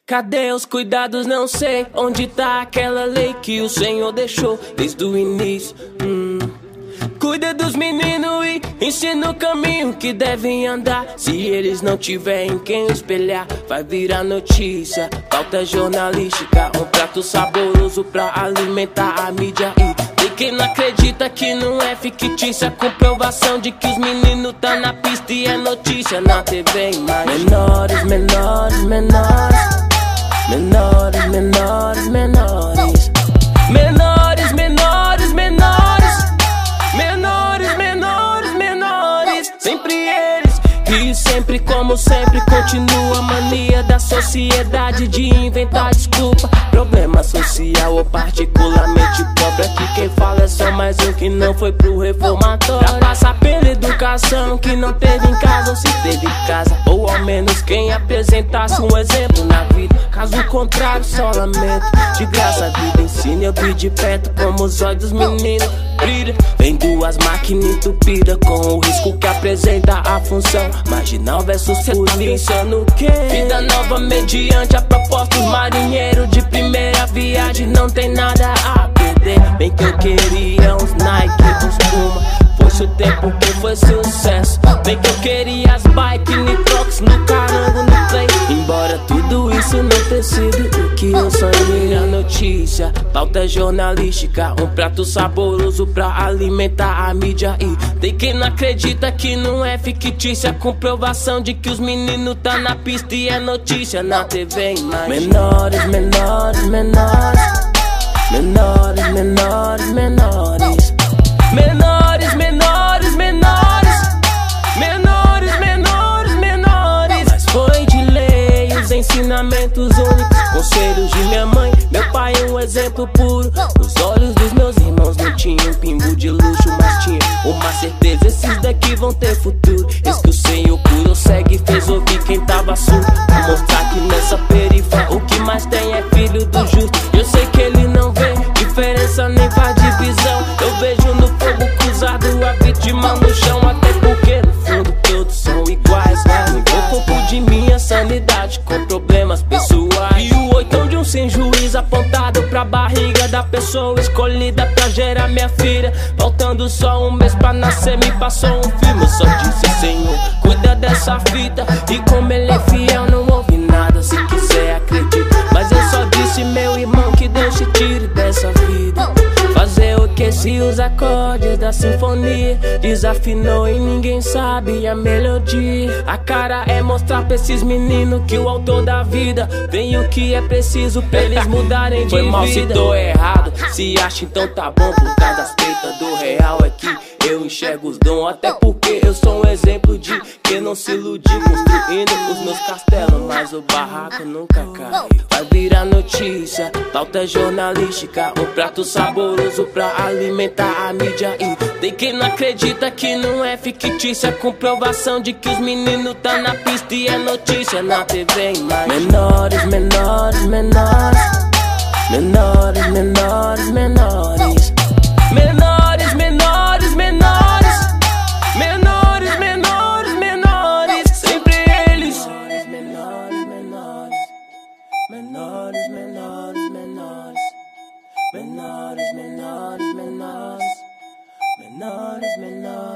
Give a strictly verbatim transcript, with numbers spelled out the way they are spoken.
Cadê os cuidados? Não sei onde tá aquela lei que o Senhor deixou desde o início. hum. Cuida dos meninos e ensina o caminho que devem andar. Se eles não tiverem quem espelhar, vai virar notícia. Pauta jornalística, um prato saboroso pra alimentar a mídia. E tem quem não acredita que não é fictícia, comprovação de que os meninos tá na pista e é notícia na T V. Mas menores, menores, menores, menores, menores, menores, menores, menores, menores, menores, menores, menores, sempre eles. E sempre, como sempre, continua a mania da sociedade de inventar desculpa. Problema social ou particularmente pobre, que quem fala é só mais um que não foi pro reformatório. Já passa pela educação que não teve em casa, ou se teve em casa, ou ao menos quem apresentasse um exemplo na vida. Caso contrário, só lamento. De graça a vida ensina, eu vi de perto como os olhos dos meninos brilham. Vem duas máquinas entupidas com o risco que apresenta a função marginal versus polícia no quê? Vida nova mediante a proposta dos marinheiros de primeira viagem, não tem nada a perder. Bem que eu queria uns Nike, uns Puma, fosse o tempo que foi sucesso. Bem que eu queria as bike, nitrox no carango, no play. Embora tudo isso não tenha sido o que eu sonhei. A notícia, pauta jornalística, um prato saboroso pra alimentar a mídia. E tem quem não acredita que não é fictícia, comprovação de que os meninos tá na pista e é notícia na T V. Mas menores, menores, menores, menores, menores, menores, menores, menores, menores, menores, menores, menores. Mas foi de lei os ensinamentos únicos, conselhos de minha mãe, meu pai um exemplo puro. Os olhos dos meus irmãos não tinham pingo de luxo, mas tinha uma certeza, esses daqui vão ter futuro. Esse que o Senhor curou, segue, fez ouvir quem tava surdo, pra mostrar que nessa periferia o que mais tem é filho do justo. Eu sei que ele não vê diferença nem faz divisão, eu vejo no fogo cruzado a vítima no chão. Até porque no fundo todos são iguais, não vou confundir minha sanidade com problemas pessoais. E o oitão de um sem juiz apontado pra barriga da pessoa escolhida pra gerar minha filha. Faltando só um mês pra nascer, me passou um filme. Eu só disse: Senhor, cuida dessa fita. E como ele é fiel, não ouve nada, se quiser acredita. Mas eu só disse, meu irmão, que Deus te tire dessa vida. Fazer o que se os acordes da sinfonia desafinou e ninguém sabe a melodia. A cara é mostrar pra esses meninos que o autor da vida tem o que é preciso pra eles mudarem de vida. Foi mal se tô errado, se acha então tá bom. Por causa das feitas do real é que eu enxergo os dons. Até porque eu sou um exemplo de que não se iludir construindo os meus castelos, mas o barraco nunca cai. Vai virar notícia, pauta jornalística, um prato saboroso pra alimentar a mídia. E tem quem não acredita que não é fictícia, comprovação de que os meninos tá na pista e é notícia na T V. Mas menores, menores, menores, menores, menores, menores, menores, menores, menores, menores, menores, menores, sempre eles. Menores, menores, menores, menores, menores, menores, menores, menores, menores, menores, menores.